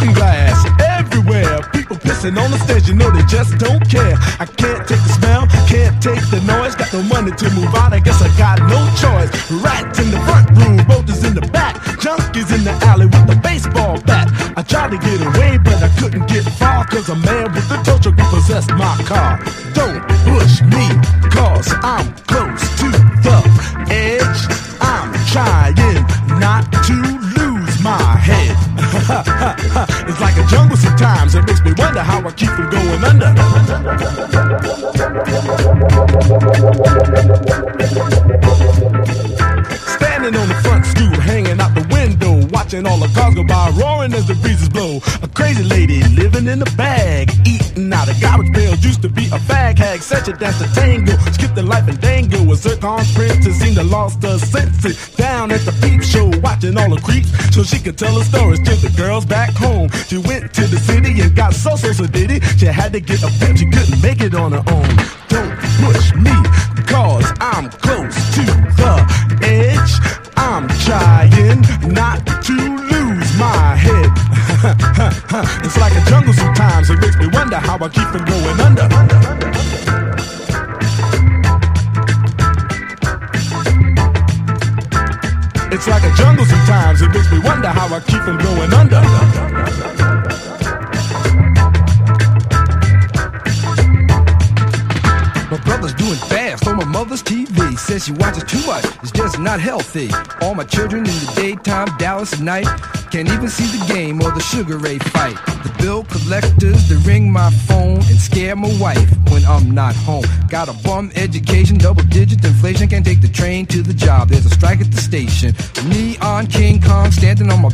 broken glass everywhere. People pissing on the stage, you know they just don't care. I can't take the smell, can't take the noise. Got no money to move out, I guess I got no choice. Rats in the front room, roaches in the back, junkies in the alley with the baseball bat. I tried to get away, but I couldn't get far, cause a man with a tow truck repossessed my car. Don't push me, cause I'm close to the edge. I'm trying not to lose my head. It's like a jungle sometimes, it makes me wonder how I keep from going under. Standing on the front stoop, hanging out the window, watching all the cars go by, roaring as the breezes blow. A crazy lady living in a bag, eating out of garbage pails. Used to be a fag hag, said she danced a tango, skipped the life and dango. A zircon princess seemed to lost her senses. Down at the peep show, watching all the creeps, so she could tell her stories to the girls back home. She went to the city and got so ditty. She had to get a pimp, she couldn't make it on her own. Don't push me, cause I'm close to the edge. I'm trying not to lose my head. It's like a jungle sometimes, it makes me wonder how I keep from going under. It's like a jungle sometimes, it makes me wonder how I keep from going under. My brother's doing fast on my mother's TV. Says she watches too much, it's just not healthy. All my children in the daytime, Dallas at night. Can't even see the game or the Sugar Ray fight. The bill collectors, they ring my phone and scare my wife when I'm not home. Got a bum education, double-digit inflation. Can't take the train to the job, there's a strike at the station. Neon King Kong standing on my